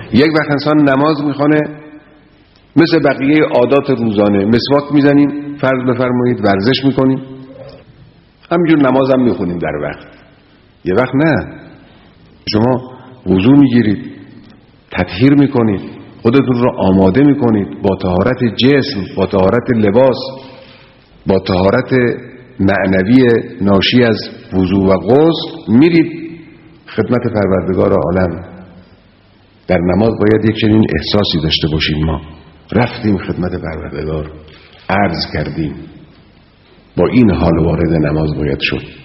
یک وقت انسان نماز میخونه مثل بقیه عادات روزانه، مسواک میزنیم، فرض بفرمایید ورزش میکنیم، همینجور نماز هم میخونیم در وقت. یه وقت نه، شما وضو میگیرید، تطهیر میکنید، خودتون رو آماده میکنید با طهارت جسم، با طهارت لباس، با طهارت معنوی ناشی از وضو و غسل، میرید خدمت پروردگار عالم. در نماز باید یک چنین احساسی داشته باشیم، ما رفتیم خدمت پروردگار، عرض کردیم، با این حال وارد نماز باید شد.